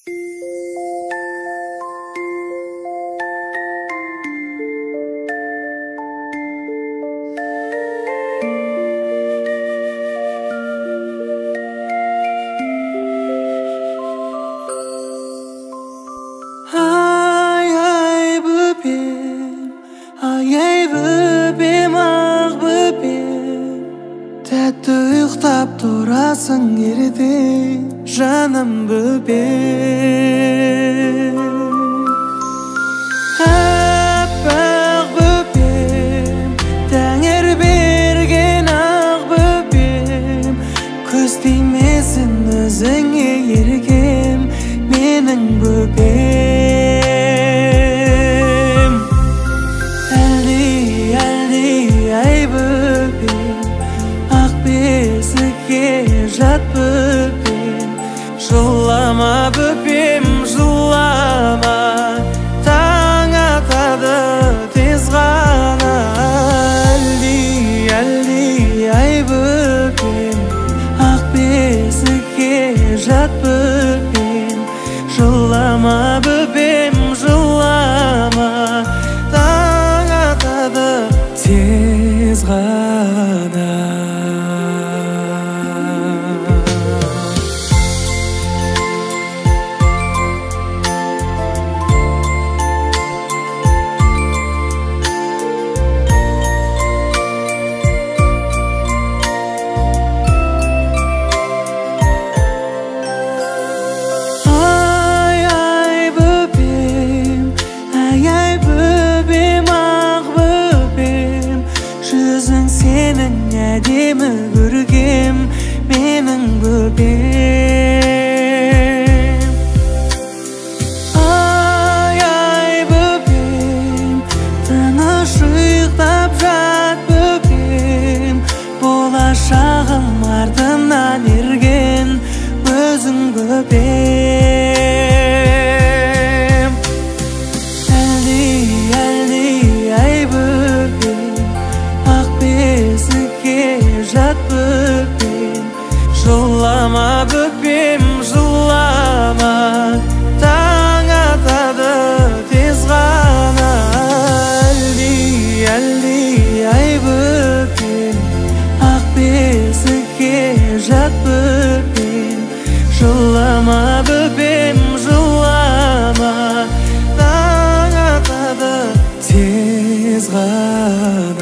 Тәтті ұйықтап тұрасың ерте, жаным бөпем. Аппақ бөпем, тәңір берген ақ бөпем. Көз тимесін өзіңе еркем, менің бөпем. Әлди, ай бөпем, бесікке жат бөпем. Жылама бөпем, жылама, таң атады тез ғана. Әлди, ай бөпем, ақ бесікке жат бөпем. Жылама бөпем, жылама, таң атады тез ғана. Сенің әдемі көргем, менің бөпем. Ай бөпем, тыныш ұйықтап жат бөпем. Болашағым артымнан ерген өзің бөпем. Әлди, ай бөпем, бесікке жат бөпем. Жылама бөпем, жылама, таң атады тез ғана. Әлди, ай бөпем, ақ бесікке жат бөпем. Жылама бөпем, жылама, таң атады тез ғана.